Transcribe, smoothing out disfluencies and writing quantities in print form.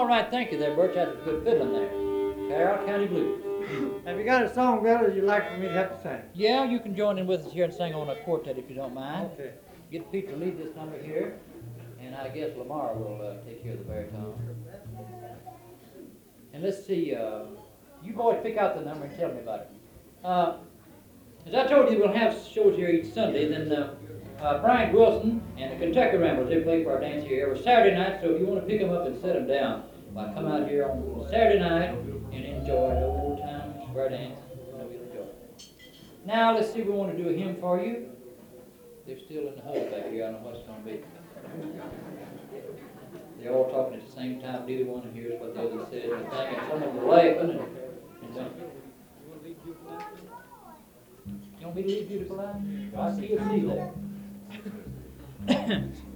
all right, thank you there, Birch. That's a good fiddling there. Carroll County Blues. Have you got a song, Bill, that you'd like for me to have to sing? Yeah, you can join in with us here and sing on a quartet if you don't mind. Okay. Get Pete to lead this number here, and I guess Lamar will take care of the baritone. And let's see, you boys pick out the number and tell me about it. As I told you, we'll have shows here each Sunday. Then Frank Wilson and the Kentucky Ramblers, they play for our dance here every Saturday night, so if you want to pick them up and set them down, come out here on Saturday night and enjoy the old time square dance. I know you'll enjoy it. Now, let's see, we want to do a hymn for you. They're still in the hub back here. I don't know what it's going to be. They're all talking at the same time. Neither one hears what the other says. And thinking some of them are laughing. You want me to leave Beautiful Life? I see you see that.